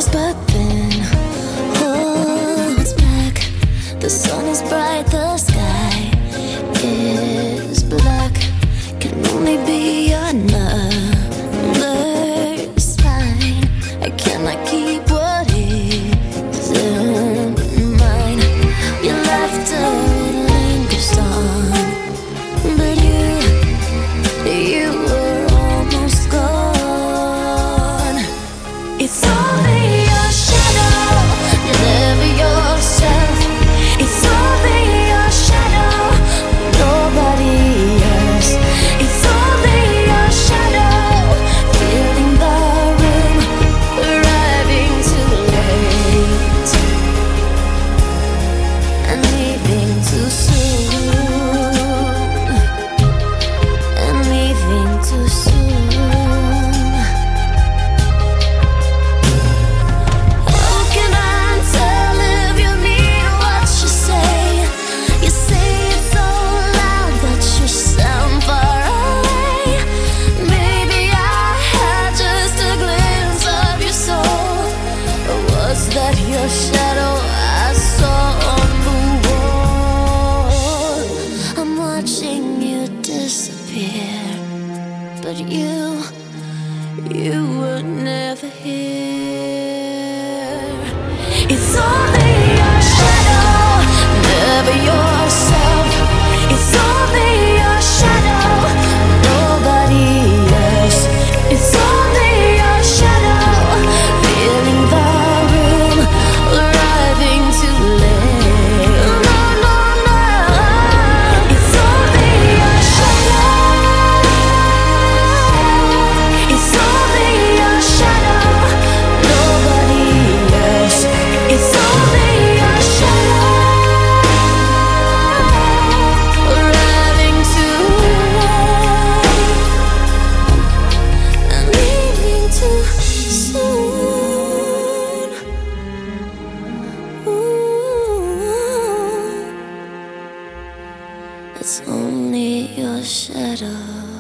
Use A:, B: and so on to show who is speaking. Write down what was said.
A: but then, oh, it's black. The sun is bright, the sky is black. Can only be another sign. I cannot keep what is in mine. Your laughter, it lingers on, but you were almost gone. It's only your shadow, never yourself. It's only your shadow, nobody else. It's only your shadow, filling the room, arriving too late and leaving too soon, and leaving too soon. How can I tell if you mean what you say? You say it so loud, but you sound far away. Maybe I had just a glimpse of your soul, or was that your shadow I saw on the wall? I'm watching you disappear, but you were never here. It's only your shadow, never yourself. It's only your shadow, nobody else. It's only your shadow, filling the room, arriving too late. No, no, no. It's only your shadow. It's only your shadow, nobody else. It's only your shadow, arriving too late and leaving too soon. Ooh, it's only your shadow.